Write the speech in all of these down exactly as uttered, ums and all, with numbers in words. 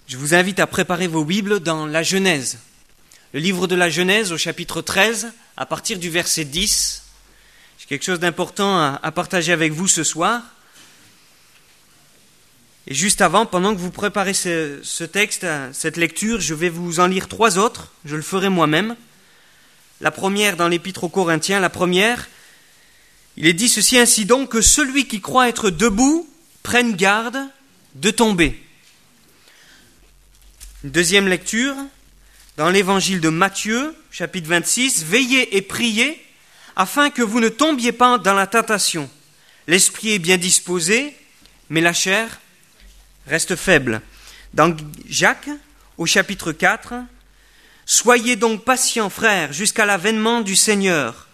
Je vous invite à préparer vos Bibles dans la Genèse. Le livre de la Genèse au chapitre treize, à partir du verset dix. J'ai quelque chose d'important à, à partager avec vous ce soir. Et juste avant, pendant que vous préparez ce, ce texte, cette lecture, je vais vous en lire trois autres. Je le ferai moi-même. La première dans l'Épître aux Corinthiens, la première, il est dit ceci: ainsi donc que celui qui croit être debout prenne garde de tomber. Une deuxième lecture, dans l'évangile de Matthieu, chapitre vingt-six, veillez et priez afin que vous ne tombiez pas dans la tentation. L'esprit est bien disposé, mais la chair reste faible. Dans Jacques, au chapitre quatre, soyez donc patients, frères, jusqu'à l'avènement du Seigneur.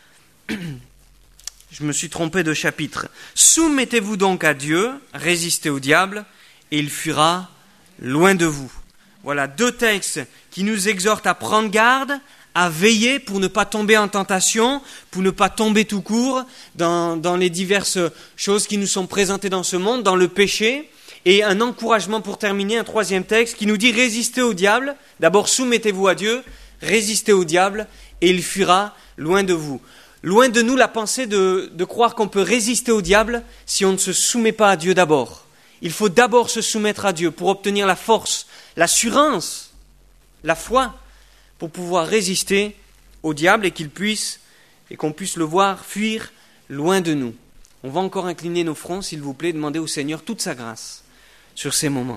Je me suis trompé de chapitre. Soumettez-vous donc à Dieu, résistez au diable, et il fuira loin de vous. Voilà deux textes qui nous exhortent à prendre garde, à veiller pour ne pas tomber en tentation, pour ne pas tomber tout court dans, dans les diverses choses qui nous sont présentées dans ce monde, dans le péché. Et un encouragement pour terminer, un troisième texte qui nous dit résistez au diable. D'abord soumettez-vous à Dieu, résistez au diable et il fuira loin de vous. Loin de nous la pensée de, de croire qu'on peut résister au diable si on ne se soumet pas à Dieu d'abord. Il faut d'abord se soumettre à Dieu pour obtenir la force, l'assurance, la foi, pour pouvoir résister au diable et qu'il puisse, et qu'on puisse le voir fuir loin de nous. On va encore incliner nos fronts, s'il vous plaît, demander au Seigneur toute sa grâce sur ces moments.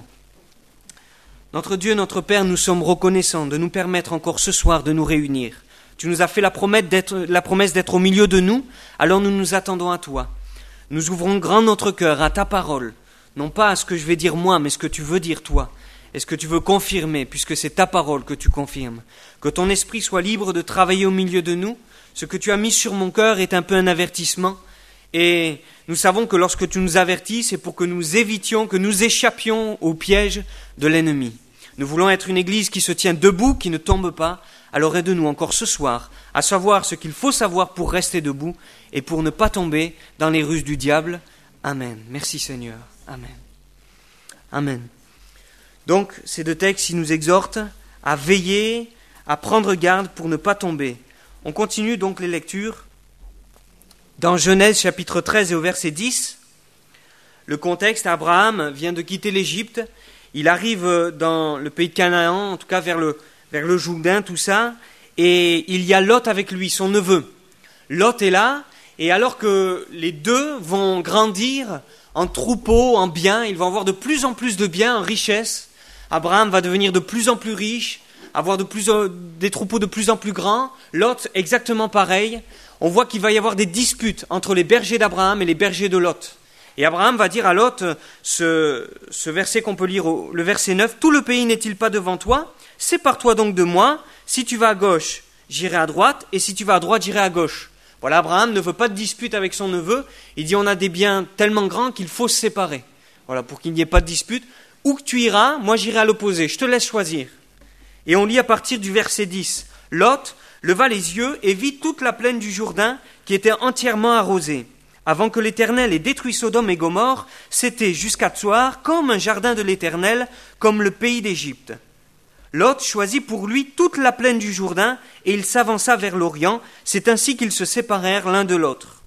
Notre Dieu, notre Père, nous sommes reconnaissants de nous permettre encore ce soir de nous réunir. Tu nous as fait la promesse d'être, la promesse d'être au milieu de nous, alors nous nous attendons à toi. Nous ouvrons grand notre cœur à ta parole, non pas à ce que je vais dire moi, mais ce que tu veux dire toi. Et ce que tu veux confirmer, puisque c'est ta parole que tu confirmes. Que ton esprit soit libre de travailler au milieu de nous. Ce que tu as mis sur mon cœur est un peu un avertissement. Et nous savons que lorsque tu nous avertis, c'est pour que nous évitions, que nous échappions au piège de l'ennemi. Nous voulons être une église qui se tient debout, qui ne tombe pas. Alors aide-nous encore ce soir à savoir ce qu'il faut savoir pour rester debout et pour ne pas tomber dans les ruses du diable. Amen. Merci Seigneur. Amen. Amen. Donc, ces deux textes, ils nous exhortent à veiller, à prendre garde pour ne pas tomber. On continue donc les lectures. Dans Genèse chapitre treize et au verset dix, le contexte, Abraham vient de quitter l'Égypte. Il arrive dans le pays de Canaan, en tout cas vers le, vers le Jourdain, tout ça. Et il y a Lot avec lui, son neveu. Lot est là, et alors que les deux vont grandir en troupeaux, en biens, ils vont avoir de plus en plus de biens, en richesse. Abraham va devenir de plus en plus riche, avoir de plus, des troupeaux de plus en plus grands. Lot, exactement pareil. On voit qu'il va y avoir des disputes entre les bergers d'Abraham et les bergers de Lot. Et Abraham va dire à Lot, ce, ce verset qu'on peut lire, au, le verset neuf, « Tout le pays n'est-il pas devant toi? Sépare-toi donc de moi. Si tu vas à gauche, j'irai à droite, et si tu vas à droite, j'irai à gauche. » Voilà, Abraham ne veut pas de dispute avec son neveu. Il dit, on a des biens tellement grands qu'il faut se séparer. Voilà, pour qu'il n'y ait pas de dispute. Où que tu iras, moi j'irai à l'opposé, je te laisse choisir. Et on lit à partir du verset dix. Lot leva les yeux et vit toute la plaine du Jourdain qui était entièrement arrosée. Avant que l'Éternel ait détruit Sodome et Gomorrhe, c'était jusqu'à Tsoar comme un jardin de l'Éternel, comme le pays d'Égypte. Lot choisit pour lui toute la plaine du Jourdain et il s'avança vers l'Orient. C'est ainsi qu'ils se séparèrent l'un de l'autre.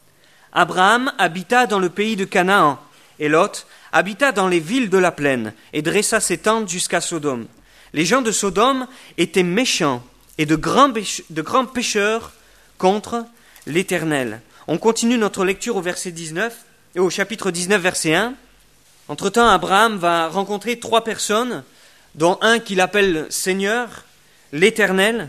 Abraham habita dans le pays de Canaan et Lot habita dans les villes de la plaine et dressa ses tentes jusqu'à Sodome. Les gens de Sodome étaient méchants et de grands, péche- de grands pécheurs contre l'Éternel. On continue notre lecture au verset dix-neuf, et au chapitre dix-neuf, verset un. Entre-temps, Abraham va rencontrer trois personnes, dont un qu'il appelle Seigneur, l'Éternel,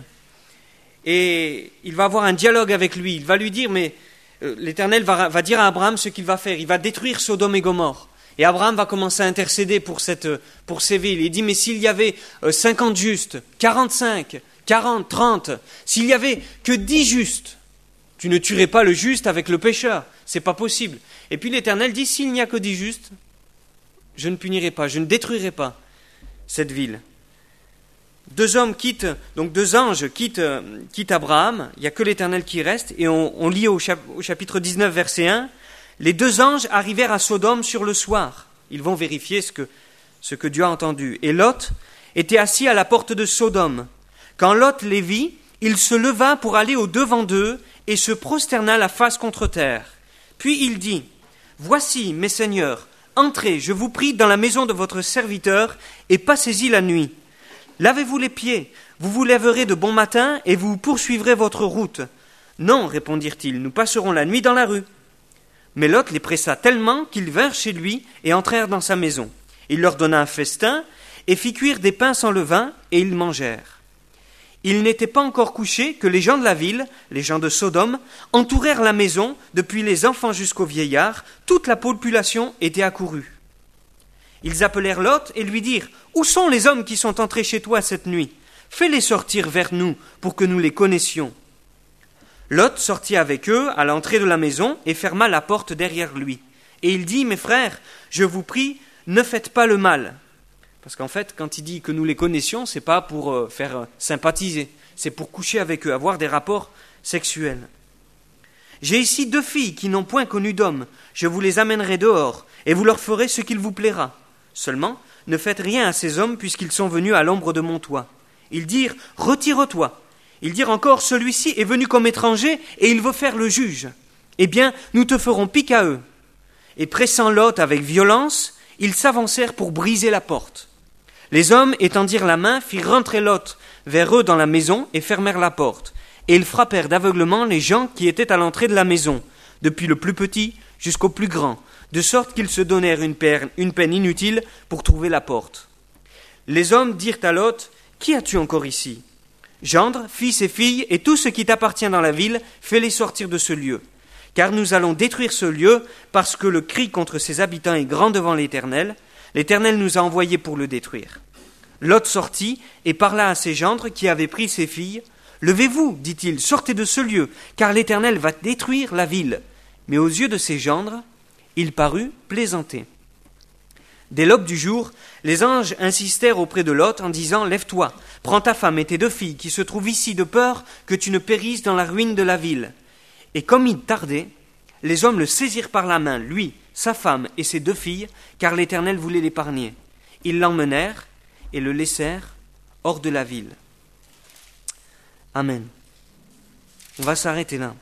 et il va avoir un dialogue avec lui. Il va lui dire, mais euh, l'Éternel va, va dire à Abraham ce qu'il va faire. Il va détruire Sodome et Gomorrhe. Et Abraham va commencer à intercéder pour, cette, pour ces villes. Il dit, mais s'il y avait cinquante justes, quarante-cinq, quarante, trente, s'il y avait que dix justes, tu ne tuerais pas le juste avec le pécheur. C'est pas possible. Et puis l'Éternel dit, s'il n'y a que dix justes, je ne punirai pas, je ne détruirai pas cette ville. Deux hommes quittent, donc deux anges quittent, quittent Abraham, il n'y a que l'Éternel qui reste, et on, on lit au, chap, au chapitre dix-neuf, verset un, les deux anges arrivèrent à Sodome sur le soir. Ils vont vérifier ce que, ce que Dieu a entendu. Et Lot était assis à la porte de Sodome. Quand Lot les vit, il se leva pour aller au-devant d'eux et se prosterna la face contre terre. Puis il dit, « Voici, mes seigneurs, entrez, je vous prie, dans la maison de votre serviteur et passez-y la nuit. Lavez-vous les pieds, vous vous lèverez de bon matin et vous poursuivrez votre route. » « Non, répondirent-ils, nous passerons la nuit dans la rue. » Mais Lot les pressa tellement qu'ils vinrent chez lui et entrèrent dans sa maison. Il leur donna un festin et fit cuire des pains sans levain, et ils mangèrent. Il n'était pas encore couché que les gens de la ville, les gens de Sodome, entourèrent la maison, depuis les enfants jusqu'aux vieillards, toute la population était accourue. Ils appelèrent Lot et lui dirent, « Où sont les hommes qui sont entrés chez toi cette nuit ? Fais-les sortir vers nous pour que nous les connaissions. » Lot sortit avec eux à l'entrée de la maison et ferma la porte derrière lui. Et il dit, « Mes frères, je vous prie, ne faites pas le mal. » Parce qu'en fait, quand il dit que nous les connaissions, c'est pas pour euh, faire euh, sympathiser, c'est pour coucher avec eux, avoir des rapports sexuels. « J'ai ici deux filles qui n'ont point connu d'homme. Je vous les amènerai dehors, et vous leur ferez ce qu'il vous plaira. Seulement, ne faites rien à ces hommes puisqu'ils sont venus à l'ombre de mon toit. » Ils dirent, « Retire-toi. » Ils dirent encore, « Celui-ci est venu comme étranger et il veut faire le juge. Eh bien, nous te ferons pique à eux. » Et pressant Lot avec violence, ils s'avancèrent pour briser la porte. Les hommes, étendirent la main, firent rentrer Lot vers eux dans la maison et fermèrent la porte. Et ils frappèrent d'aveuglement les gens qui étaient à l'entrée de la maison, depuis le plus petit jusqu'au plus grand, de sorte qu'ils se donnèrent une peine, une peine inutile pour trouver la porte. Les hommes dirent à Lot, « Qui as-tu encore ici ? Gendre, fils et filles, et tout ce qui t'appartient dans la ville, fais-les sortir de ce lieu. Car nous allons détruire ce lieu, parce que le cri contre ses habitants est grand devant l'Éternel. L'Éternel nous a envoyés pour le détruire. » Lot sortit et parla à ses gendres qui avaient pris ses filles. « Levez-vous, dit-il, sortez de ce lieu, car l'Éternel va détruire la ville. » Mais aux yeux de ses gendres, il parut plaisanter. Dès l'aube du jour, les anges insistèrent auprès de Lot en disant « Lève-toi, prends ta femme et tes deux filles qui se trouvent ici de peur que tu ne périsses dans la ruine de la ville. » Et comme il tardait, les hommes le saisirent par la main, lui, sa femme et ses deux filles, car l'Éternel voulait l'épargner. Ils l'emmenèrent et le laissèrent hors de la ville. Amen. On va s'arrêter là.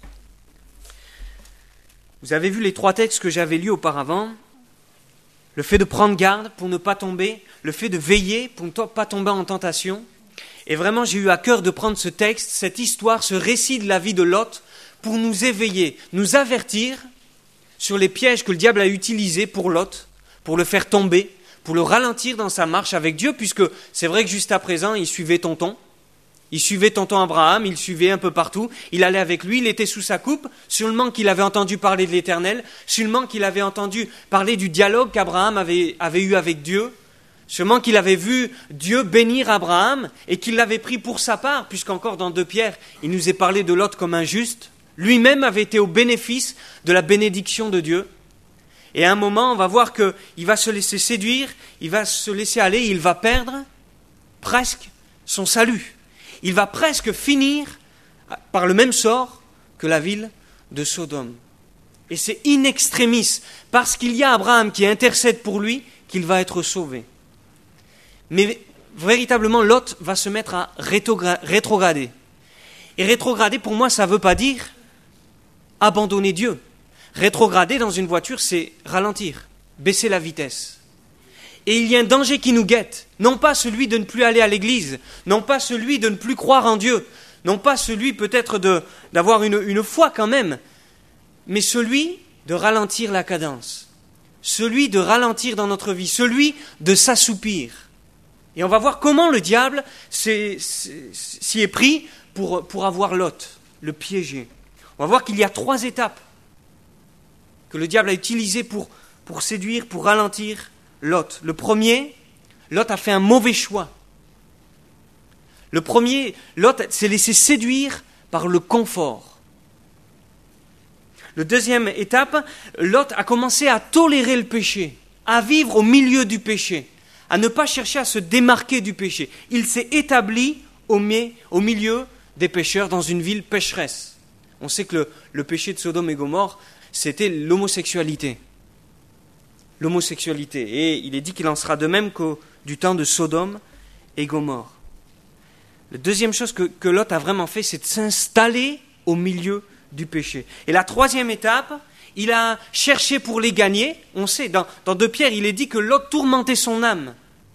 Vous avez vu les trois textes que j'avais lus auparavant. Le fait de prendre garde pour ne pas tomber, le fait de veiller pour ne pas tomber en tentation. Et vraiment, j'ai eu à cœur de prendre ce texte, cette histoire, ce récit de la vie de Lot, pour nous éveiller, nous avertir sur les pièges que le diable a utilisés pour Lot, pour le faire tomber, pour le ralentir dans sa marche avec Dieu, puisque c'est vrai que juste à présent, il suivait tonton. Il suivait tonton Abraham, il suivait un peu partout, il allait avec lui, il était sous sa coupe, seulement qu'il avait entendu parler de l'Éternel, seulement qu'il avait entendu parler du dialogue qu'Abraham avait, avait eu avec Dieu, seulement qu'il avait vu Dieu bénir Abraham et qu'il l'avait pris pour sa part, puisqu'encore dans deux Pierre, il nous est parlé de Lot comme un juste. Lui-même avait été au bénéfice de la bénédiction de Dieu. Et à un moment, on va voir qu'il va se laisser séduire, il va se laisser aller, il va perdre presque son salut. Il va presque finir par le même sort que la ville de Sodome. Et c'est in extremis, parce qu'il y a Abraham qui intercède pour lui, qu'il va être sauvé. Mais véritablement, Lot va se mettre à rétrograder. Et rétrograder, pour moi, ça ne veut pas dire abandonner Dieu. Rétrograder dans une voiture, c'est ralentir, baisser la vitesse. Et il y a un danger qui nous guette, non pas celui de ne plus aller à l'église, non pas celui de ne plus croire en Dieu, non pas celui peut-être de, d'avoir une, une foi quand même, mais celui de ralentir la cadence, celui de ralentir dans notre vie, celui de s'assoupir. Et on va voir comment le diable s'est, s'y est pris pour, pour avoir Lot, le piéger. On va voir qu'il y a trois étapes que le diable a utilisées pour, pour séduire, pour ralentir Lot. Le premier, Lot a fait un mauvais choix. Le premier, Lot s'est laissé séduire par le confort. Le deuxième étape, Lot a commencé à tolérer le péché, à vivre au milieu du péché, à ne pas chercher à se démarquer du péché. Il s'est établi au, au milieu des pécheurs dans une ville pécheresse. On sait que le, le péché de Sodome et Gomorrhe, c'était l'homosexualité. l'homosexualité. Et il est dit qu'il en sera de même qu'au du temps de Sodome et Gomorrhe. La deuxième chose que, que Lot a vraiment fait, c'est de s'installer au milieu du péché. Et la troisième étape, il a cherché pour les gagner. On sait, dans, dans deux Pierre, il est dit que Lot tourmentait son âme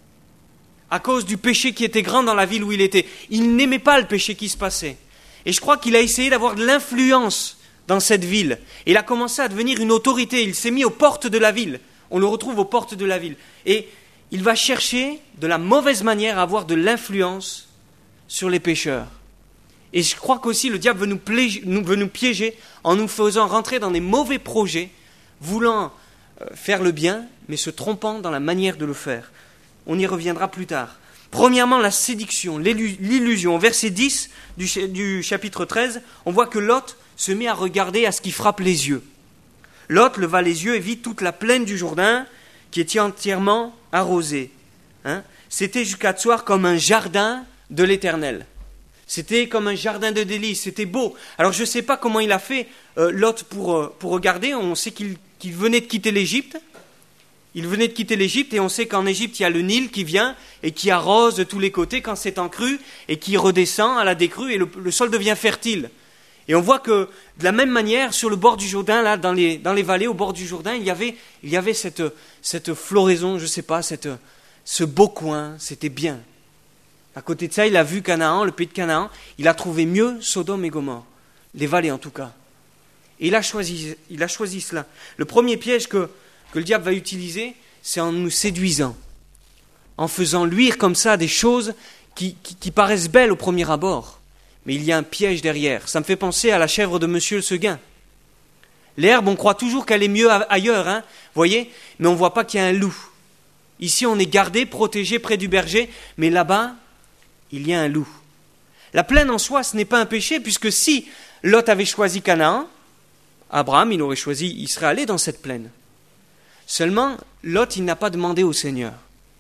à cause du péché qui était grand dans la ville où il était. Il n'aimait pas le péché qui se passait. Et je crois qu'il a essayé d'avoir de l'influence dans cette ville. Il a commencé à devenir une autorité. Il s'est mis aux portes de la ville. On le retrouve aux portes de la ville. Et il va chercher de la mauvaise manière à avoir de l'influence sur les pécheurs. Et je crois qu'aussi le diable veut nous, pléger, nous, veut nous piéger en nous faisant rentrer dans des mauvais projets, voulant euh, faire le bien, mais se trompant dans la manière de le faire. On y reviendra plus tard. Premièrement, la séduction, l'illusion. Au verset dix du, du chapitre treize, on voit que Lot se met à regarder à ce qui frappe les yeux. Lot leva les yeux et vit toute la plaine du Jourdain qui était entièrement arrosée. Hein? C'était jusqu'à soir comme un jardin de l'Éternel. C'était comme un jardin de délices, c'était beau. Alors je ne sais pas comment il a fait euh, Lot pour, euh, pour regarder. On sait qu'il, qu'il venait de quitter l'Égypte. Il venait de quitter l'Égypte et on sait qu'en Égypte, il y a le Nil qui vient et qui arrose de tous les côtés quand c'est en crue et qui redescend à la décrue et le, le sol devient fertile. Et on voit que de la même manière, sur le bord du Jourdain, là, dans les, dans les vallées, au bord du Jourdain, il y avait, il y avait cette, cette floraison, je ne sais pas, cette, ce beau coin, c'était bien. À côté de ça, il a vu Canaan, le pays de Canaan, il a trouvé mieux Sodome et Gomorrhe, les vallées en tout cas. Et il a choisi, il a choisi cela. Le premier piège que, que le diable va utiliser, c'est en nous séduisant, en faisant luire comme ça des choses qui, qui, qui paraissent belles au premier abord. Mais il y a un piège derrière. Ça me fait penser à la chèvre de Monsieur le Seguin. L'herbe, on croit toujours qu'elle est mieux ailleurs, hein, voyez, mais on ne voit pas qu'il y a un loup. Ici, on est gardé, protégé près du berger, mais là-bas, il y a un loup. La plaine en soi, ce n'est pas un péché, puisque si Lot avait choisi Canaan, Abraham, il aurait choisi, il serait allé dans cette plaine. Seulement, Lot, il n'a pas demandé au Seigneur.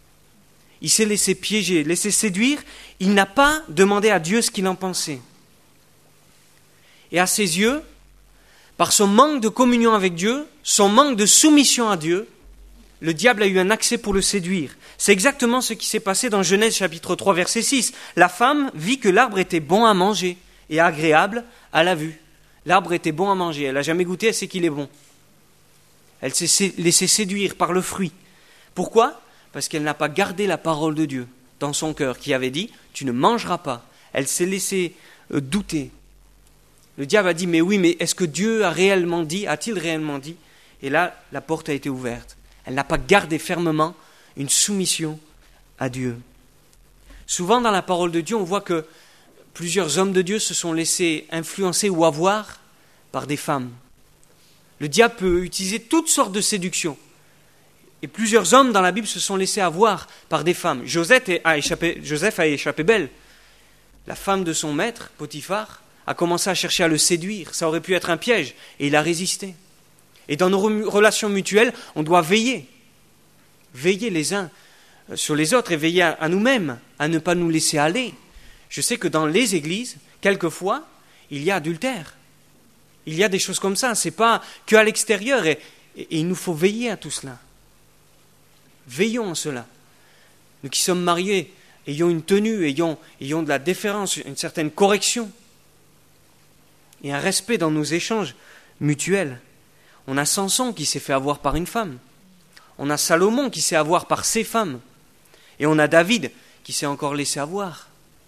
Il s'est laissé piéger, laissé séduire. Il n'a pas demandé à Dieu ce qu'il en pensait. Et à ses yeux, par son manque de communion avec Dieu, son manque de soumission à Dieu, le diable a eu un accès pour le séduire. C'est exactement ce qui s'est passé dans Genèse chapitre trois, verset six. La femme vit que l'arbre était bon à manger et agréable à la vue. L'arbre était bon à manger. Elle n'a jamais goûté, elle sait qu'il est bon. Elle s'est laissée séduire par le fruit. Pourquoi ? Parce qu'elle n'a pas gardé la parole de Dieu dans son cœur, qui avait dit « tu ne mangeras pas ». Elle s'est laissée euh, douter. Le diable a dit « mais oui, mais est-ce que Dieu a réellement dit, a-t-il réellement dit ?» Et là, la porte a été ouverte. Elle n'a pas gardé fermement une soumission à Dieu. Souvent dans la parole de Dieu, on voit que plusieurs hommes de Dieu se sont laissés influencer ou avoir par des femmes. Le diable peut utiliser toutes sortes de séductions. Et plusieurs hommes dans la Bible se sont laissés avoir par des femmes. Joseph a échappé, Joseph a échappé belle. La femme de son maître, Potiphar, a commencé à chercher à le séduire. Ça aurait pu être un piège. Et il a résisté. Et dans nos relations mutuelles, on doit veiller. Veiller les uns sur les autres et veiller à, à nous-mêmes, à ne pas nous laisser aller. Je sais que dans les églises, quelquefois, il y a adultère. Il y a des choses comme ça. Ce n'est pas qu'à l'extérieur. Et, et, et il nous faut veiller à tout cela. Veillons en cela. Nous qui sommes mariés, ayons une tenue, ayons, ayons de la déférence, une certaine correction et un respect dans nos échanges mutuels. On a Samson qui s'est fait avoir par une femme. On a Salomon qui s'est avoir par ses femmes. Et on a David qui s'est encore laissé avoir.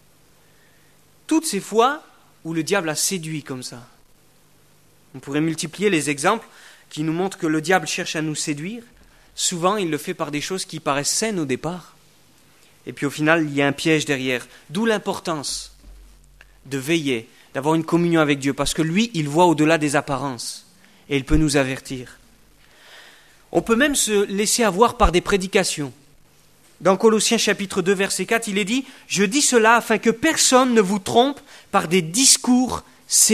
Toutes ces fois où le diable a séduit comme ça. On pourrait multiplier les exemples qui nous montrent que le diable cherche à nous séduire. Souvent, il le fait par des choses qui paraissent saines au départ. Et puis au final, il y a un piège derrière. D'où l'importance de veiller, d'avoir une communion avec Dieu. Parce que lui, il voit au-delà des apparences. Et il peut nous avertir. On peut même se laisser avoir par des prédications. Dans Colossiens chapitre deux, verset quatre, il est dit « Je dis cela afin que personne ne vous trompe par des discours séduisants. »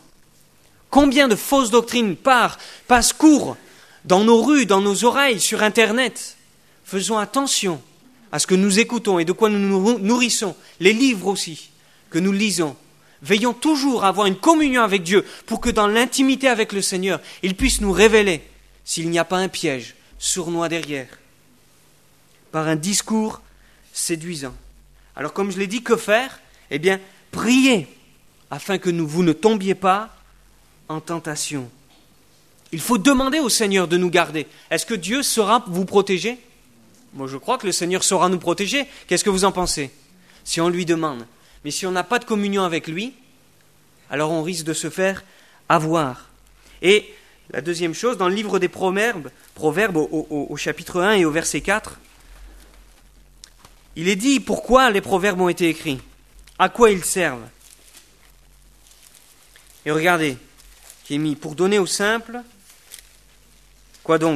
Combien de fausses doctrines par, passent court dans nos rues, dans nos oreilles, sur Internet. Faisons attention à ce que nous écoutons et de quoi nous nous nourrissons. Les livres aussi que nous lisons. Veillons toujours à avoir une communion avec Dieu pour que dans l'intimité avec le Seigneur, il puisse nous révéler s'il n'y a pas un piège sournois derrière, par un discours séduisant. Alors comme je l'ai dit, que faire ? Eh bien, priez afin que nous, vous ne tombiez pas en tentation. Il faut demander au Seigneur de nous garder. Est-ce que Dieu saura vous protéger ? Moi, je crois que le Seigneur saura nous protéger. Qu'est-ce que vous en pensez ? Si on lui demande. Mais si on n'a pas de communion avec lui, alors on risque de se faire avoir. Et la deuxième chose, dans le livre des Proverbes, Proverbes au, au, au chapitre un et au verset quatre, il est dit pourquoi les proverbes ont été écrits, à quoi ils servent. Et regardez, qui est mis pour donner au simple, quoi donc ?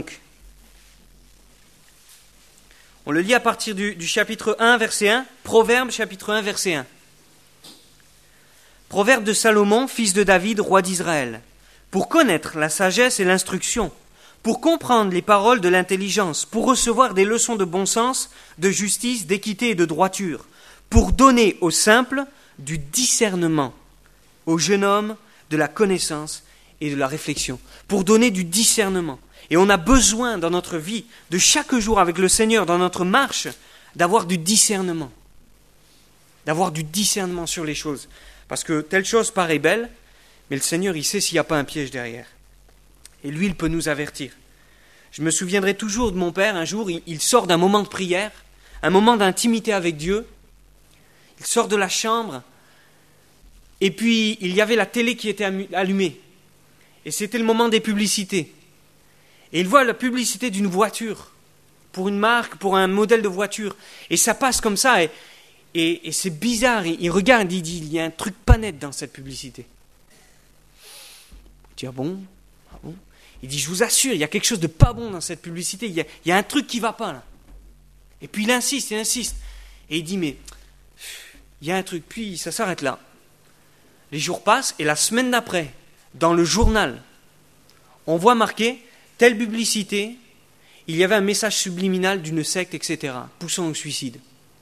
On le lit à partir du, du chapitre un, verset un, Proverbes, chapitre un, verset un. Proverbe de Salomon, fils de David, roi d'Israël, pour connaître la sagesse et l'instruction, pour comprendre les paroles de l'intelligence, pour recevoir des leçons de bon sens, de justice, d'équité et de droiture, pour donner aux simples du discernement, au jeune homme de la connaissance et de la réflexion, pour donner du discernement. Et on a besoin dans notre vie, de chaque jour avec le Seigneur, dans notre marche, d'avoir du discernement, d'avoir du discernement sur les choses. Parce que telle chose paraît belle, mais le Seigneur, il sait s'il n'y a pas un piège derrière. Et lui, il peut nous avertir. Je me souviendrai toujours de mon père, un jour, il, il sort d'un moment de prière, un moment d'intimité avec Dieu. Il sort de la chambre, et puis il y avait la télé qui était allumée. Et c'était le moment des publicités. Et il voit la publicité d'une voiture, pour une marque, pour un modèle de voiture. Et ça passe comme ça, et, et, et c'est bizarre. Il, il regarde, il dit, il y a un truc pas net dans cette publicité. Il dit, ah bon, ah bon. Il dit, je vous assure, il y a quelque chose de pas bon dans cette publicité. Il y a, il y a un truc qui va pas là. Et puis il insiste, il insiste. Et il dit, mais il y a un truc. Puis ça s'arrête là. Les jours passent, et la semaine d'après, dans le journal, on voit marqué telle publicité, il y avait un message subliminal d'une secte, et cetera, poussant au suicide.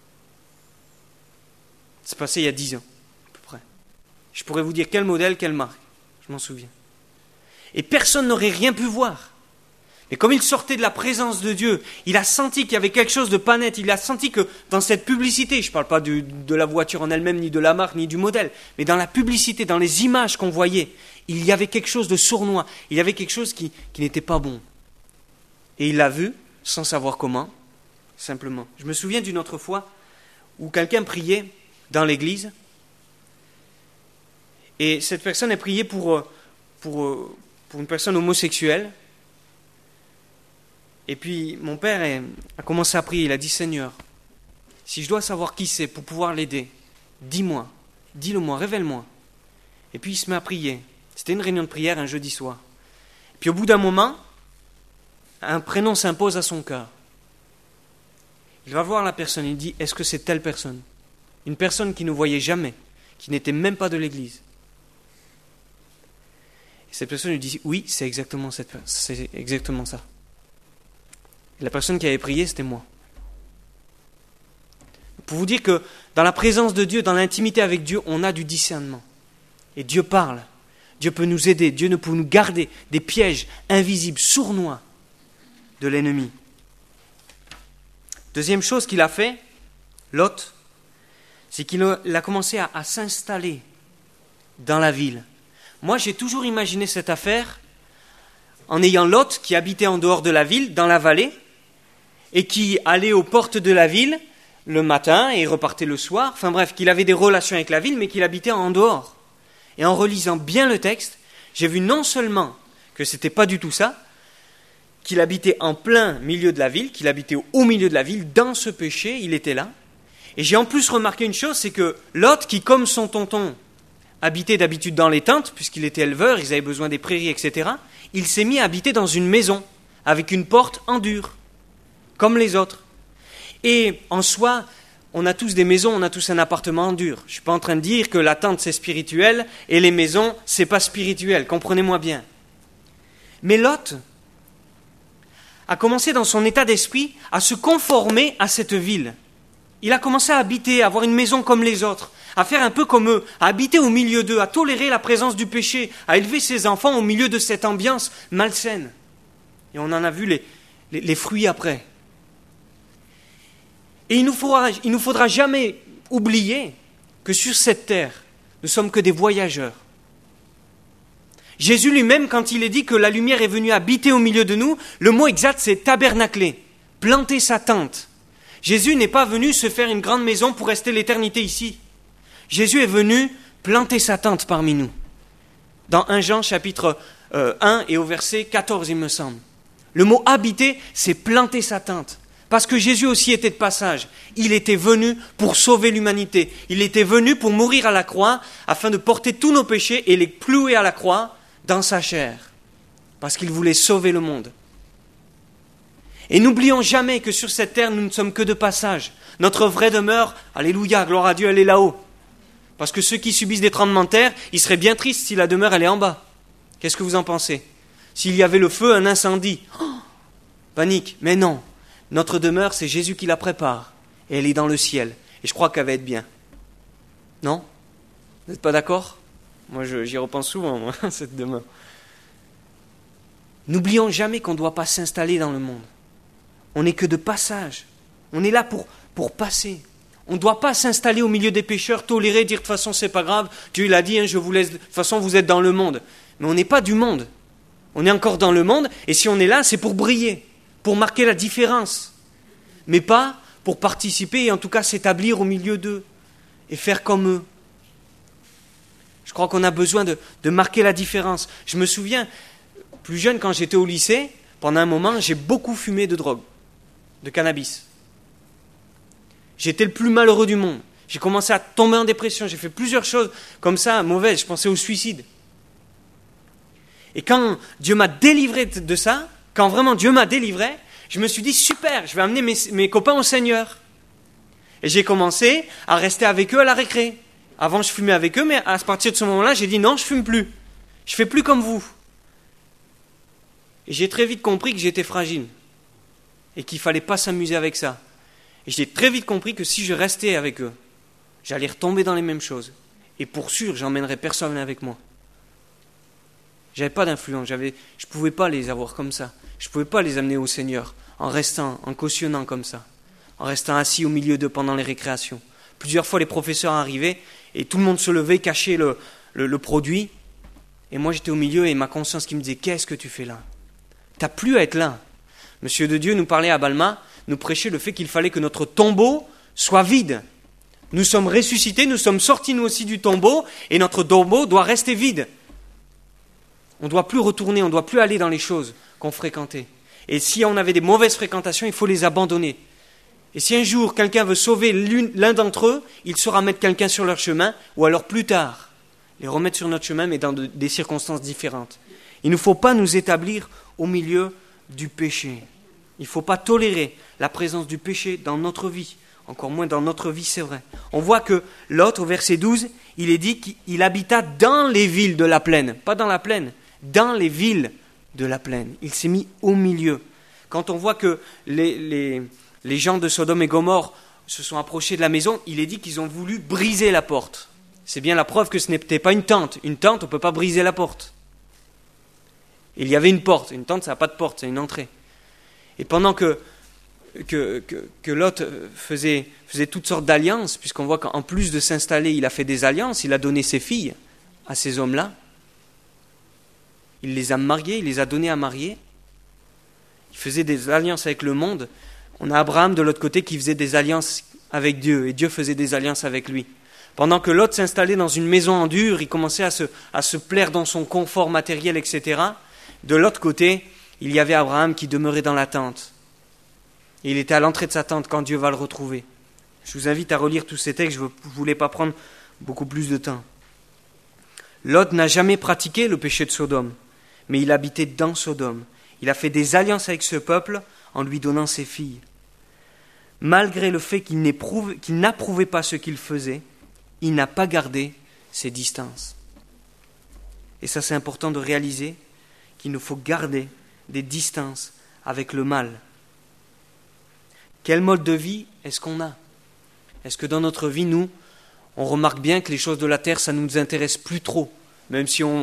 C'est passé il y a dix ans, à peu près. Je pourrais vous dire quel modèle, quelle marque, je m'en souviens. Et personne n'aurait rien pu voir. Mais comme il sortait de la présence de Dieu, il a senti qu'il y avait quelque chose de pas net, il a senti que dans cette publicité, je ne parle pas de, de la voiture en elle-même, ni de la marque, ni du modèle, mais dans la publicité, dans les images qu'on voyait, il y avait quelque chose de sournois, il y avait quelque chose qui, qui n'était pas bon. Et il l'a vu, sans savoir comment, simplement. Je me souviens d'une autre fois où quelqu'un priait dans l'église, et cette personne a prié pour, pour, pour une personne homosexuelle. Et puis mon père a commencé à prier, il a dit, Seigneur, si je dois savoir qui c'est pour pouvoir l'aider, dis-moi, dis-le-moi, révèle-moi. Et puis il se met à prier. C'était une réunion de prière un jeudi soir. Puis au bout d'un moment, un prénom s'impose à son cœur. Il va voir la personne, il dit, est-ce que c'est telle personne ? Une personne qui ne voyait jamais, qui n'était même pas de l'église. Et cette personne lui dit, oui, c'est exactement, cette, c'est exactement ça. Et la personne qui avait prié, c'était moi. Pour vous dire que dans la présence de Dieu, dans l'intimité avec Dieu, on a du discernement. Et Dieu parle. Dieu peut nous aider. Dieu ne peut nous garder des pièges invisibles, sournois de l'ennemi. Deuxième chose qu'il a fait, Lot, c'est qu'il a commencé à, à s'installer dans la ville. Moi, j'ai toujours imaginé cette affaire en ayant Lot qui habitait en dehors de la ville, dans la vallée, et qui allait aux portes de la ville le matin et repartait le soir. Enfin bref, qu'il avait des relations avec la ville, mais qu'il habitait en dehors. Et en relisant bien le texte, j'ai vu non seulement que ce n'était pas du tout ça, qu'il habitait en plein milieu de la ville, qu'il habitait au milieu de la ville, dans ce péché, il était là. Et j'ai en plus remarqué une chose, c'est que Lot, qui comme son tonton, habitait d'habitude dans les tentes, puisqu'il était éleveur, ils avaient besoin des prairies, et cetera, il s'est mis à habiter dans une maison, avec une porte en dur, comme les autres. Et en soi, on a tous des maisons, on a tous un appartement en dur. Je ne suis pas en train de dire que la tente c'est spirituel et les maisons c'est pas spirituel, comprenez-moi bien. Mais Lot a commencé dans son état d'esprit à se conformer à cette ville. Il a commencé à habiter, à avoir une maison comme les autres, à faire un peu comme eux, à habiter au milieu d'eux, à tolérer la présence du péché, à élever ses enfants au milieu de cette ambiance malsaine. Et on en a vu les, les, les fruits après. Et il nous faudra, il nous faudra jamais oublier que sur cette terre, nous sommes que des voyageurs. Jésus lui-même, quand il est dit que la lumière est venue habiter au milieu de nous, le mot exact c'est tabernacler, planter sa tente. Jésus n'est pas venu se faire une grande maison pour rester l'éternité ici. Jésus est venu planter sa tente parmi nous. Dans premier Jean chapitre euh, un et au verset quatorze, il me semble. Le mot habiter, c'est planter sa tente. Parce que Jésus aussi était de passage. Il était venu pour sauver l'humanité. Il était venu pour mourir à la croix afin de porter tous nos péchés et les clouer à la croix dans sa chair. Parce qu'il voulait sauver le monde. Et n'oublions jamais que sur cette terre, nous ne sommes que de passage. Notre vraie demeure, alléluia, gloire à Dieu, elle est là-haut. Parce que ceux qui subissent des tremblements de terre, ils seraient bien tristes si la demeure, elle est en bas. Qu'est-ce que vous en pensez? S'il y avait le feu, un incendie, oh, panique. Mais non, notre demeure, c'est Jésus qui la prépare. Et elle est dans le ciel. Et je crois qu'elle va être bien. Non? Vous n'êtes pas d'accord? Moi, je, j'y repense souvent, moi, cette demeure. N'oublions jamais qu'on ne doit pas s'installer dans le monde. On n'est que de passage. On est là pour, pour passer. On ne doit pas s'installer au milieu des pécheurs, tolérer, dire de toute façon c'est pas grave, Dieu il a dit, hein, je vous laisse, de toute façon vous êtes dans le monde. Mais on n'est pas du monde. On est encore dans le monde, et si on est là, c'est pour briller, pour marquer la différence. Mais pas pour participer, et en tout cas s'établir au milieu d'eux, et faire comme eux. Je crois qu'on a besoin de, de marquer la différence. Je me souviens, plus jeune, quand j'étais au lycée, pendant un moment, j'ai beaucoup fumé de drogue, de cannabis. J'étais le plus malheureux du monde. J'ai commencé à tomber en dépression. J'ai fait plusieurs choses comme ça, mauvaises. Je pensais au suicide. Et quand Dieu m'a délivré de ça, quand vraiment Dieu m'a délivré, je me suis dit, super, je vais amener mes, mes copains au Seigneur. Et j'ai commencé à rester avec eux à la récré. Avant, je fumais avec eux, mais à partir de ce moment-là, j'ai dit, non, je ne fume plus. Je ne fais plus comme vous. Et j'ai très vite compris que j'étais fragile. Et qu'il ne fallait pas s'amuser avec ça. Et j'ai très vite compris que si je restais avec eux, j'allais retomber dans les mêmes choses. Et pour sûr, j'emmènerais personne avec moi. J'avais pas d'influence, j'avais, je ne pouvais pas les avoir comme ça. Je ne pouvais pas les amener au Seigneur en restant, en cautionnant comme ça, en restant assis au milieu d'eux pendant les récréations. Plusieurs fois, les professeurs arrivaient et tout le monde se levait, cachait le, le, le produit. Et moi, j'étais au milieu et ma conscience qui me disait « Qu'est-ce que tu fais là ?» Tu n'as plus à être là. Monsieur de Dieu nous parlait à Balma, nous prêchait le fait qu'il fallait que notre tombeau soit vide. Nous sommes ressuscités, nous sommes sortis nous aussi du tombeau et notre tombeau doit rester vide. On ne doit plus retourner, on ne doit plus aller dans les choses qu'on fréquentait. Et si on avait des mauvaises fréquentations, il faut les abandonner. Et si un jour quelqu'un veut sauver l'un d'entre eux, il saura mettre quelqu'un sur leur chemin, ou alors plus tard, les remettre sur notre chemin, mais dans de, des circonstances différentes. Il ne faut pas nous établir au milieu du péché. Il ne faut pas tolérer la présence du péché dans notre vie. Encore moins dans notre vie, c'est vrai. On voit que Lot, au verset douze, il est dit qu'il habita dans les villes de la plaine. Pas dans la plaine, dans les villes de la plaine. Il s'est mis au milieu. Quand on voit que les, les, les gens de Sodome et Gomorrhe se sont approchés de la maison, il est dit qu'ils ont voulu briser la porte. C'est bien la preuve que ce n'était pas une tente. Une tente, on ne peut pas briser la porte. Il y avait une porte. Une tente, ça n'a pas de porte, c'est une entrée. Et pendant que, que, que, que Lot faisait, faisait toutes sortes d'alliances, puisqu'on voit qu'en plus de s'installer, il a fait des alliances, il a donné ses filles à ces hommes-là. Il les a mariés, il les a donnés à marier. Il faisait des alliances avec le monde. On a Abraham de l'autre côté qui faisait des alliances avec Dieu, et Dieu faisait des alliances avec lui. Pendant que Lot s'installait dans une maison en dur, il commençait à se, à se plaire dans son confort matériel, et cetera. De l'autre côté, il y avait Abraham qui demeurait dans la tente. Et il était à l'entrée de sa tente quand Dieu va le retrouver. Je vous invite à relire tous ces textes, je ne voulais pas prendre beaucoup plus de temps. Lot n'a jamais pratiqué le péché de Sodome, mais il habitait dans Sodome. Il a fait des alliances avec ce peuple en lui donnant ses filles. Malgré le fait qu'il n'éprouve, qu'il n'approuvait pas ce qu'il faisait, il n'a pas gardé ses distances. Et ça, c'est important de réaliser qu'il nous faut garder des distances avec le mal. Quel mode de vie est-ce qu'on a? Est-ce que dans notre vie, nous, on remarque bien que les choses de la terre, ça ne nous intéresse plus trop, même si on,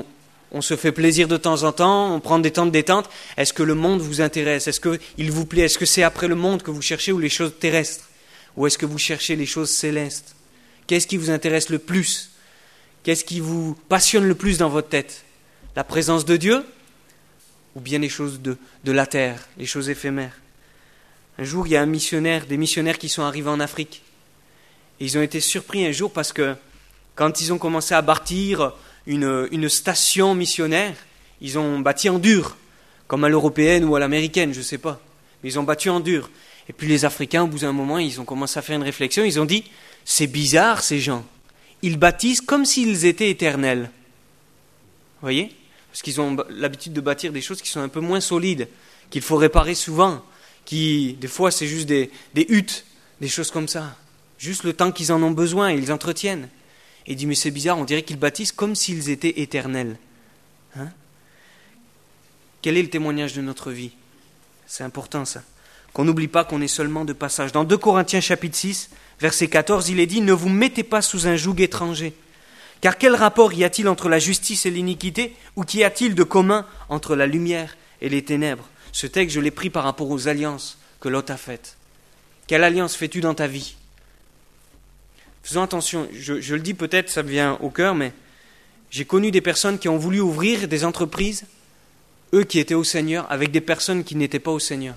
on se fait plaisir de temps en temps, on prend des temps de détente. Est-ce que le monde vous intéresse? Est-ce qu'il vous plaît? Est-ce que c'est après le monde que vous cherchez ou les choses terrestres? Ou est-ce que vous cherchez les choses célestes? Qu'est-ce qui vous intéresse le plus? Qu'est-ce qui vous passionne le plus dans votre tête? La présence de Dieu? Ou bien les choses de, de la terre, les choses éphémères? Un jour, il y a un missionnaire, des missionnaires qui sont arrivés en Afrique. Et ils ont été surpris un jour parce que quand ils ont commencé à bâtir une, une station missionnaire, ils ont bâti en dur, comme à l'européenne ou à l'américaine, je ne sais pas. Mais ils ont bâti en dur. Et puis les Africains, au bout d'un moment, ils ont commencé à faire une réflexion. Ils ont dit, c'est bizarre ces gens. Ils bâtissent comme s'ils étaient éternels. Vous voyez? Parce qu'ils ont l'habitude de bâtir des choses qui sont un peu moins solides, qu'il faut réparer souvent, qui, des fois, c'est juste des, des huttes, des choses comme ça. Juste le temps qu'ils en ont besoin, ils entretiennent. Et il dit, mais c'est bizarre, on dirait qu'ils bâtissent comme s'ils étaient éternels. Hein? Quel est le témoignage de notre vie? C'est important ça. Qu'on n'oublie pas qu'on est seulement de passage. Dans deux Corinthiens chapitre six, verset quatorze, il est dit, ne vous mettez pas sous un joug étranger. Car quel rapport y a-t-il entre la justice et l'iniquité? Ou qu'y a-t-il de commun entre la lumière et les ténèbres? Ce texte, je l'ai pris par rapport aux alliances que Lot a faites. Quelle alliance fais-tu dans ta vie? Faisons attention, je, je le dis peut-être, ça me vient au cœur, mais j'ai connu des personnes qui ont voulu ouvrir des entreprises, eux qui étaient au Seigneur, avec des personnes qui n'étaient pas au Seigneur.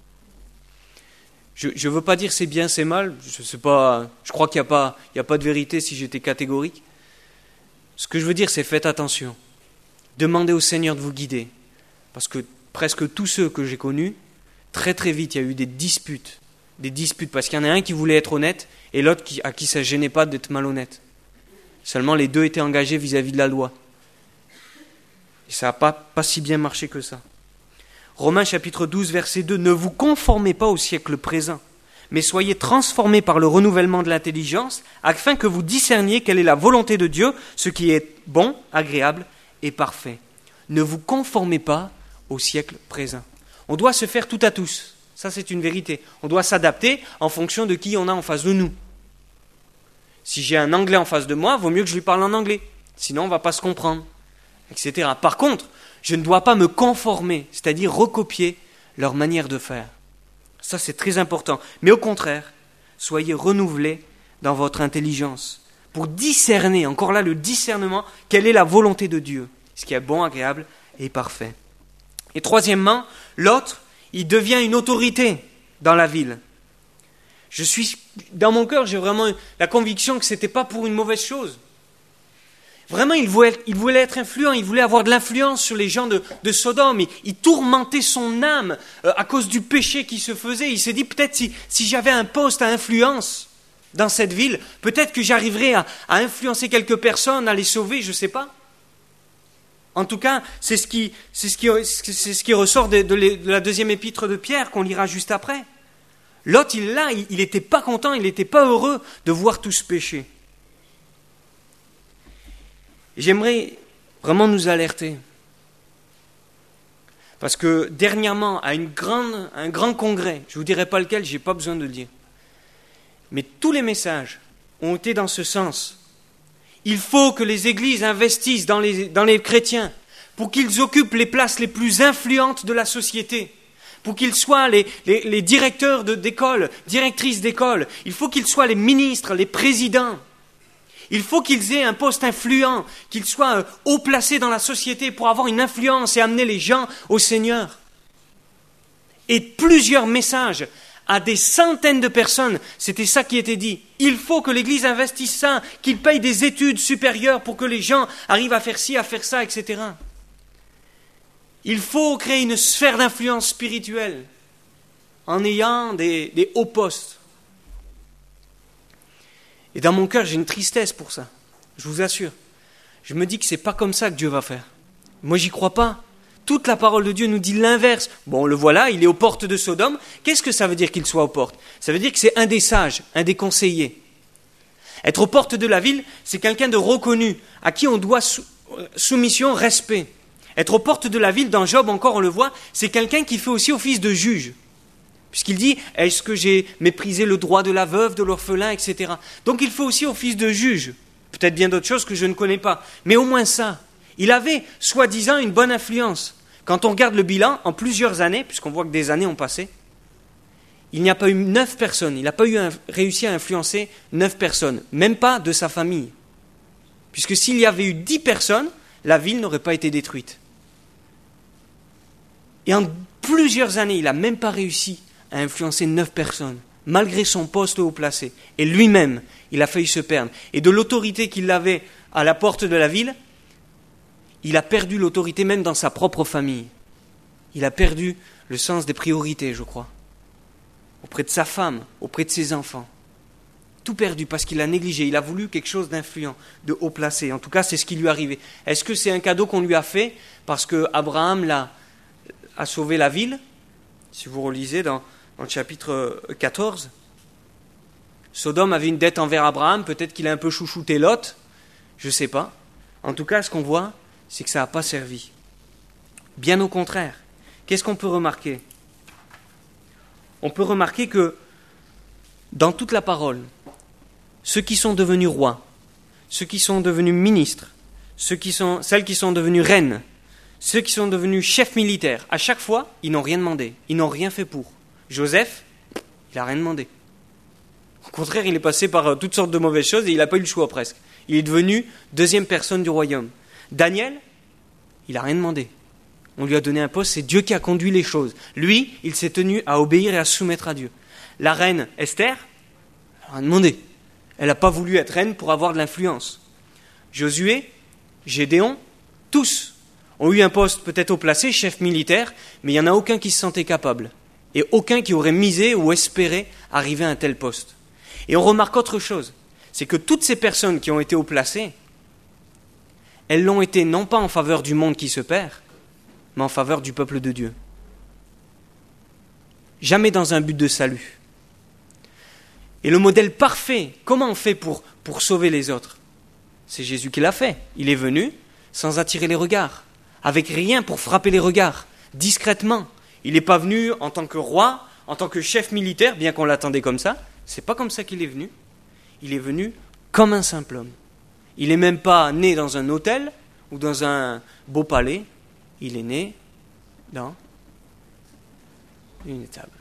Je ne veux pas dire c'est bien, c'est mal, je sais pas, je crois qu'il n'y a pas, il n'y a pas de vérité si j'étais catégorique. Ce que je veux dire, c'est faites attention. Demandez au Seigneur de vous guider. Parce que presque tous ceux que j'ai connus, très très vite, il y a eu des disputes. Des disputes, parce qu'il y en a un qui voulait être honnête et l'autre qui, à qui ça ne gênait pas d'être malhonnête. Seulement les deux étaient engagés vis-à-vis de la loi. Et ça n'a pas, pas si bien marché que ça. Romains chapitre douze, verset deux, « Ne vous conformez pas au siècle présent, mais soyez transformés par le renouvellement de l'intelligence, afin que vous discerniez quelle est la volonté de Dieu, ce qui est bon, agréable et parfait. » Ne vous conformez pas au siècle présent. On doit se faire tout à tous. Ça, c'est une vérité. On doit s'adapter en fonction de qui on a en face de nous. Si j'ai un Anglais en face de moi, il vaut mieux que je lui parle en anglais. Sinon, on ne va pas se comprendre, et cetera. Par contre, je ne dois pas me conformer, c'est-à-dire recopier leur manière de faire. Ça, c'est très important. Mais au contraire, soyez renouvelés dans votre intelligence pour discerner, encore là, le discernement, quelle est la volonté de Dieu, ce qui est bon, agréable et parfait. Et troisièmement, l'autre, il devient une autorité dans la ville. Je suis, dans mon cœur, j'ai vraiment la conviction que ce n'était pas pour une mauvaise chose. Vraiment, il voulait, il voulait être influent, il voulait avoir de l'influence sur les gens de, de Sodome. Il, il tourmentait son âme euh, à cause du péché qui se faisait. Il s'est dit, peut-être si, si j'avais un poste à influence dans cette ville, peut-être que j'arriverais à, à influencer quelques personnes, à les sauver, je ne sais pas. En tout cas, c'est ce qui, c'est ce qui, c'est ce qui ressort de, de, de la deuxième épître de Pierre, qu'on lira juste après. Lot, il est là, il n'était pas content, il n'était pas heureux de voir tout ce péché. Et j'aimerais vraiment nous alerter. Parce que dernièrement, à une grande, un grand congrès, je ne vous dirai pas lequel, je n'ai pas besoin de le dire, mais tous les messages ont été dans ce sens. Il faut que les églises investissent dans les, dans les chrétiens pour qu'ils occupent les places les plus influentes de la société, pour qu'ils soient les, les, les directeurs de, d'école, directrices d'école. Il faut qu'ils soient les ministres, les présidents. Il faut qu'ils aient un poste influent, qu'ils soient haut placés dans la société pour avoir une influence et amener les gens au Seigneur. Et plusieurs messages à des centaines de personnes, c'était ça qui était dit. Il faut que l'Église investisse ça, qu'il paye des études supérieures pour que les gens arrivent à faire ci, à faire ça, et cetera. Il faut créer une sphère d'influence spirituelle en ayant des, des hauts postes. Et dans mon cœur, j'ai une tristesse pour ça, je vous assure. Je me dis que ce n'est pas comme ça que Dieu va faire. Moi, j'y crois pas. Toute la parole de Dieu nous dit l'inverse. Bon, le voilà, il est aux portes de Sodome. Qu'est-ce que ça veut dire qu'il soit aux portes? Ça veut dire que c'est un des sages, un des conseillers. Être aux portes de la ville, c'est quelqu'un de reconnu, à qui on doit sou- soumission, respect. Être aux portes de la ville, dans Job encore on le voit, c'est quelqu'un qui fait aussi office de juge. Puisqu'il dit, est-ce que j'ai méprisé le droit de la veuve, de l'orphelin, et cetera. Donc il fait aussi office de juge. Peut-être bien d'autres choses que je ne connais pas. Mais au moins ça. Il avait, soi-disant, une bonne influence. Quand on regarde le bilan, en plusieurs années, puisqu'on voit que des années ont passé, il n'y a pas eu neuf personnes. Il n'a pas eu un, réussi à influencer neuf personnes, même pas de sa famille. Puisque s'il y avait eu dix personnes, la ville n'aurait pas été détruite. Et en plusieurs années, il n'a même pas réussi à influencer neuf personnes, malgré son poste haut placé. Et lui-même, il a failli se perdre. Et de l'autorité qu'il avait à la porte de la ville, il a perdu l'autorité même dans sa propre famille. Il a perdu le sens des priorités, je crois. Auprès de sa femme, auprès de ses enfants. Tout perdu parce qu'il a négligé. Il a voulu quelque chose d'influent, de haut placé. En tout cas, c'est ce qui lui est arrivé. Est-ce que c'est un cadeau qu'on lui a fait parce qu'Abraham l'a, a sauvé la ville? Si vous relisez dans, dans le chapitre quatorze, Sodome avait une dette envers Abraham. Peut-être qu'il a un peu chouchouté Lot. Je ne sais pas. En tout cas, ce qu'on voit, c'est que ça n'a pas servi. Bien au contraire. Qu'est-ce qu'on peut remarquer? On peut remarquer que dans toute la parole, ceux qui sont devenus rois, ceux qui sont devenus ministres, ceux qui sont, celles qui sont devenues reines, ceux qui sont devenus chefs militaires, à chaque fois, ils n'ont rien demandé, ils n'ont rien fait pour. Joseph, il n'a rien demandé. Au contraire, il est passé par toutes sortes de mauvaises choses et il n'a pas eu le choix presque. Il est devenu deuxième personne du royaume. Daniel, il n'a rien demandé. On lui a donné un poste, c'est Dieu qui a conduit les choses. Lui, il s'est tenu à obéir et à se soumettre à Dieu. La reine Esther, elle n'a rien demandé. Elle n'a pas voulu être reine pour avoir de l'influence. Josué, Gédéon, tous ont eu un poste peut-être haut placé, chef militaire, mais il n'y en a aucun qui se sentait capable. Et aucun qui aurait misé ou espéré arriver à un tel poste. Et on remarque autre chose, c'est que toutes ces personnes qui ont été haut placées, elles l'ont été non pas en faveur du monde qui se perd, mais en faveur du peuple de Dieu. Jamais dans un but de salut. Et le modèle parfait, comment on fait pour, pour sauver les autres? C'est Jésus qui l'a fait. Il est venu sans attirer les regards, avec rien pour frapper les regards, discrètement. Il n'est pas venu en tant que roi, en tant que chef militaire, bien qu'on l'attendait comme ça. C'est pas comme ça qu'il est venu. Il est venu comme un simple homme. Il n'est même pas né dans un hôtel ou dans un beau palais. Il est né dans une étable.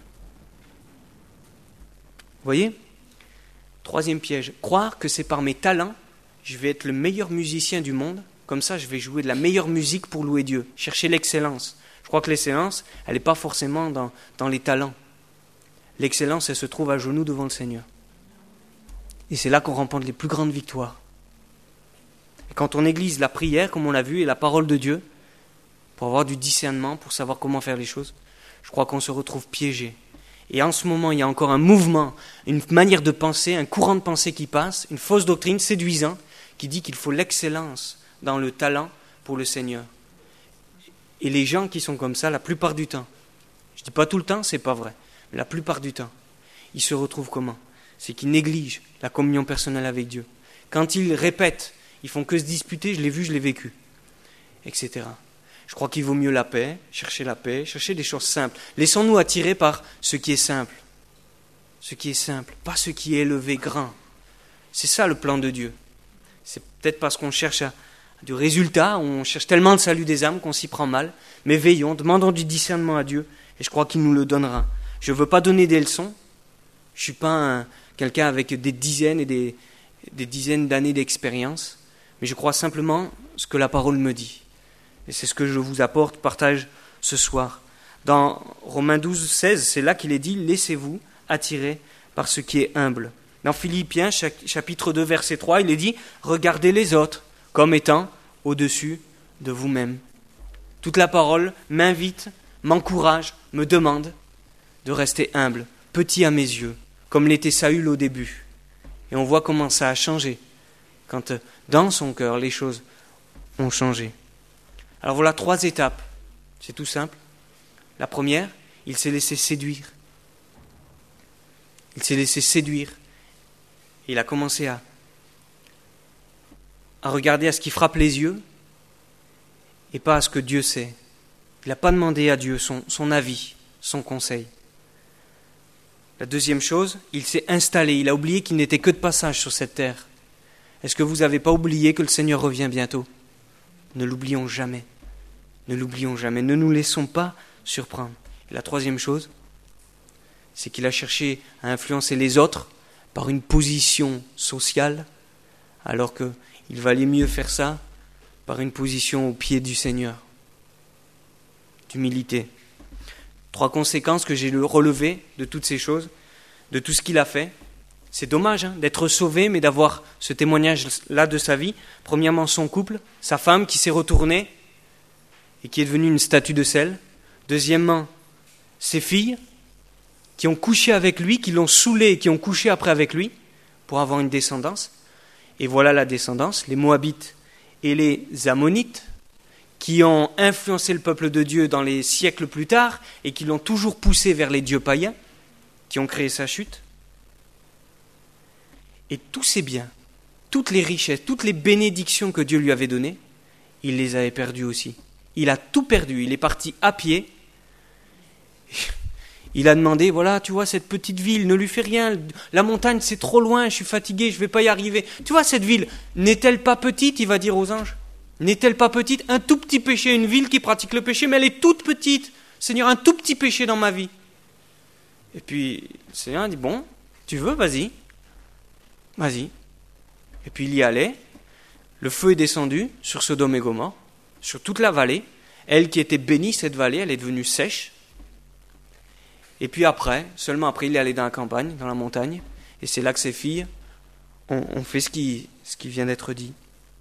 Vous voyez? Troisième piège. Croire que c'est par mes talents, je vais être le meilleur musicien du monde. Comme ça, je vais jouer de la meilleure musique pour louer Dieu. Chercher l'excellence. Je crois que l'excellence, elle n'est pas forcément dans, dans les talents. L'excellence, elle se trouve à genoux devant le Seigneur. Et c'est là qu'on remporte les plus grandes victoires. Et quand on néglige la prière, comme on l'a vu, et la parole de Dieu, pour avoir du discernement, pour savoir comment faire les choses, je crois qu'on se retrouve piégé. Et en ce moment, il y a encore un mouvement, une manière de penser, un courant de pensée qui passe, une fausse doctrine séduisante qui dit qu'il faut l'excellence dans le talent pour le Seigneur. Et les gens qui sont comme ça, la plupart du temps, je ne dis pas tout le temps, c'est pas vrai, mais la plupart du temps, ils se retrouvent comment? C'est qu'ils négligent la communion personnelle avec Dieu. Quand ils répètent, ils font que se disputer, je l'ai vu, je l'ai vécu, et cetera. Je crois qu'il vaut mieux la paix, chercher la paix, chercher des choses simples. Laissons-nous attirer par ce qui est simple. Ce qui est simple, pas ce qui est élevé, grand. C'est ça le plan de Dieu. C'est peut-être parce qu'on cherche à, à du résultat, on cherche tellement le salut des âmes qu'on s'y prend mal. Mais veillons, demandons du discernement à Dieu, et je crois qu'il nous le donnera. Je ne veux pas donner des leçons. Je ne suis pas un, quelqu'un avec des dizaines et des, des dizaines d'années d'expérience, mais je crois simplement ce que la parole me dit. Et c'est ce que je vous apporte, partage ce soir. Dans Romains douze, seize, c'est là qu'il est dit « Laissez-vous attirer par ce qui est humble ». Dans Philippiens, chapitre deux, verset trois, il est dit « Regardez les autres comme étant au-dessus de vous-même ». Toute la parole m'invite, m'encourage, me demande de rester humble, petit à mes yeux, comme l'était Saül au début. Et on voit comment ça a changé, quand dans son cœur les choses ont changé. Alors voilà trois étapes, c'est tout simple. La première, il s'est laissé séduire. Il s'est laissé séduire. Et il a commencé à, à regarder à ce qui frappe les yeux et pas à ce que Dieu sait. Il n'a pas demandé à Dieu son, son avis, son conseil. La deuxième chose, il s'est installé. Il a oublié qu'il n'était que de passage sur cette terre. Est-ce que vous n'avez pas oublié que le Seigneur revient bientôt ? Ne l'oublions jamais. Ne l'oublions jamais. Ne nous laissons pas surprendre. Et la troisième chose, c'est qu'il a cherché à influencer les autres par une position sociale, alors qu'il valait mieux faire ça par une position au pied du Seigneur. D'humilité. Trois conséquences que j'ai relevées de toutes ces choses, de tout ce qu'il a fait. C'est dommage hein, d'être sauvé, mais d'avoir ce témoignage-là de sa vie. Premièrement, son couple, sa femme qui s'est retournée et qui est devenue une statue de sel. Deuxièmement, ses filles qui ont couché avec lui, qui l'ont saoulé et qui ont couché après avec lui pour avoir une descendance. Et voilà la descendance, les Moabites et les Ammonites, qui ont influencé le peuple de Dieu dans les siècles plus tard et qui l'ont toujours poussé vers les dieux païens, qui ont créé sa chute. Et tous ces biens, toutes les richesses, toutes les bénédictions que Dieu lui avait données, il les avait perdues aussi. Il a tout perdu, il est parti à pied. Il a demandé, voilà, tu vois, cette petite ville, ne lui fais rien, la montagne c'est trop loin, je suis fatigué, je ne vais pas y arriver. Tu vois, cette ville, n'est-elle pas petite, il va dire aux anges? N'est-elle pas petite? Un tout petit péché, une ville qui pratique le péché, mais elle est toute petite. Seigneur, un tout petit péché dans ma vie. Et puis, le Seigneur a dit, bon, tu veux, vas-y. Vas-y. Et puis il y allait. Le feu est descendu sur Sodome et Gomorrhe, sur toute la vallée. Elle qui était bénie, cette vallée, elle est devenue sèche. Et puis après, seulement après, il est allé dans la campagne, dans la montagne. Et c'est là que ses filles ont, ont fait ce qui, ce qui vient d'être dit.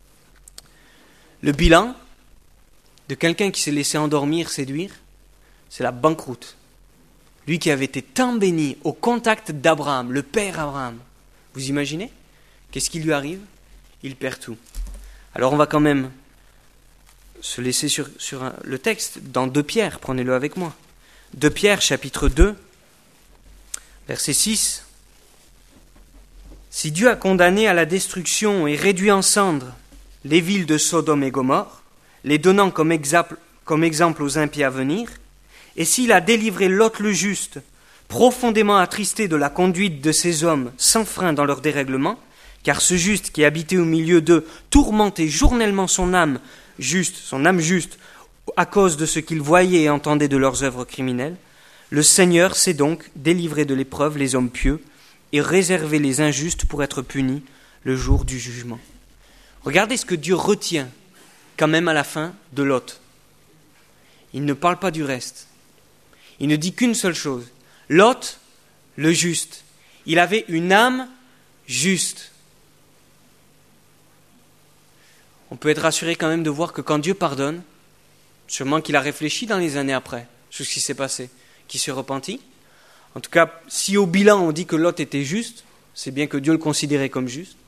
Le bilan de quelqu'un qui s'est laissé endormir, séduire, c'est la banqueroute. Lui qui avait été tant béni au contact d'Abraham, le père Abraham. Vous imaginez? Qu'est-ce qui lui arrive? Il perd tout. Alors on va quand même se laisser sur, sur un, le texte dans deux Pierre, prenez-le avec moi. deux Pierre, chapitre deux, verset six. Si Dieu a condamné à la destruction et réduit en cendres les villes de Sodome et Gomorrhe, les donnant comme exemple, comme exemple aux impies à venir, et s'il a délivré Lot le juste, profondément attristé de la conduite de ces hommes sans frein dans leur dérèglement, car ce juste qui habitait au milieu d'eux tourmentait journellement son âme juste, son âme juste, à cause de ce qu'ils voyaient et entendaient de leurs œuvres criminelles, le Seigneur sait donc délivrer de l'épreuve les hommes pieux et réserver les injustes pour être punis le jour du jugement. Regardez ce que Dieu retient quand même à la fin de Lot. Il ne parle pas du reste. Il ne dit qu'une seule chose. Lot, le juste, il avait une âme juste. On peut être rassuré quand même de voir que quand Dieu pardonne, sûrement qu'il a réfléchi dans les années après sur ce qui s'est passé, qu'il s'est repenti. En tout cas, si au bilan on dit que Lot était juste, c'est bien que Dieu le considérait comme juste.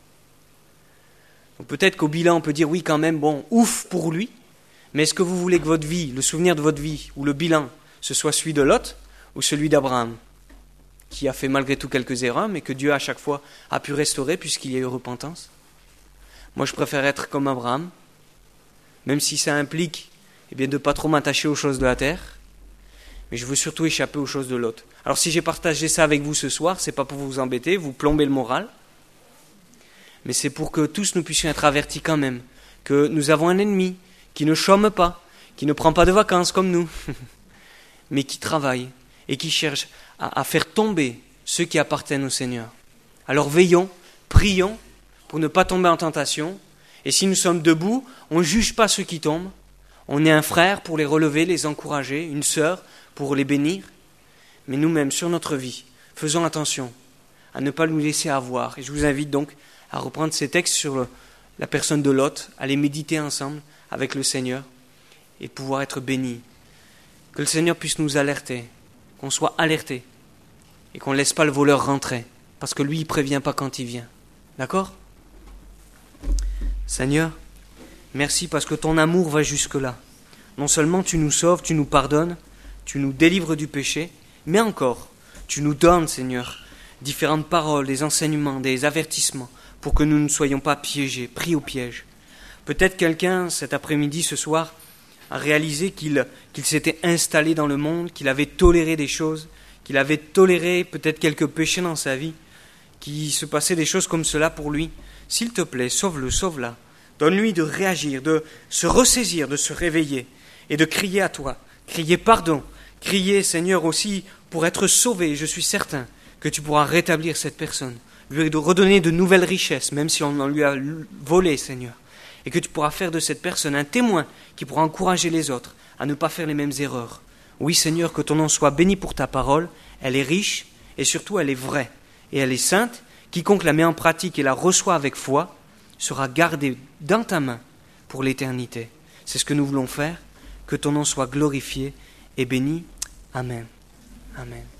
Donc peut-être qu'au bilan on peut dire oui quand même, bon, ouf pour lui, mais est-ce que vous voulez que votre vie, le souvenir de votre vie, ou le bilan, ce soit celui de Lot ou celui d'Abraham, qui a fait malgré tout quelques erreurs, mais que Dieu à chaque fois a pu restaurer puisqu'il y a eu repentance? Moi je préfère être comme Abraham, même si ça implique eh bien, de ne pas trop m'attacher aux choses de la terre, mais je veux surtout échapper aux choses de Lot. Alors si j'ai partagé ça avec vous ce soir, c'est pas pour vous embêter, vous plomber le moral, mais c'est pour que tous nous puissions être avertis quand même, que nous avons un ennemi qui ne chôme pas, qui ne prend pas de vacances comme nous, mais qui travaille et qui cherche à, à faire tomber ceux qui appartiennent au Seigneur. Alors veillons, prions pour ne pas tomber en tentation, et si nous sommes debout, on ne juge pas ceux qui tombent, on est un frère pour les relever, les encourager, une sœur pour les bénir, mais nous-mêmes, sur notre vie, faisons attention à ne pas nous laisser avoir. Et je vous invite donc à reprendre ces textes sur le, la personne de Lot, à les méditer ensemble avec le Seigneur et pouvoir être bénis. Que le Seigneur puisse nous alerter, qu'on soit alertés et qu'on ne laisse pas le voleur rentrer, parce que lui, il ne prévient pas quand il vient. D'accord ? Seigneur, merci parce que ton amour va jusque-là. Non seulement tu nous sauves, tu nous pardonnes, tu nous délivres du péché, mais encore, tu nous donnes, Seigneur, différentes paroles, des enseignements, des avertissements, pour que nous ne soyons pas piégés, pris au piège. Peut-être quelqu'un, cet après-midi, ce soir, a réalisé qu'il, qu'il s'était installé dans le monde, qu'il avait toléré des choses, qu'il avait toléré peut-être quelques péchés dans sa vie, qu'il se passait des choses comme cela pour lui. S'il te plaît, sauve-le, sauve-la. Donne-lui de réagir, de se ressaisir, de se réveiller et de crier à toi, crier pardon, crier Seigneur aussi pour être sauvé. Je suis certain que tu pourras rétablir cette personne, lui redonner de nouvelles richesses, même si on en lui a volé, Seigneur. Et que tu pourras faire de cette personne un témoin qui pourra encourager les autres à ne pas faire les mêmes erreurs. Oui, Seigneur, que ton nom soit béni pour ta parole. Elle est riche et surtout elle est vraie. Et elle est sainte. Quiconque la met en pratique et la reçoit avec foi sera gardé dans ta main pour l'éternité. C'est ce que nous voulons faire. Que ton nom soit glorifié et béni. Amen. Amen.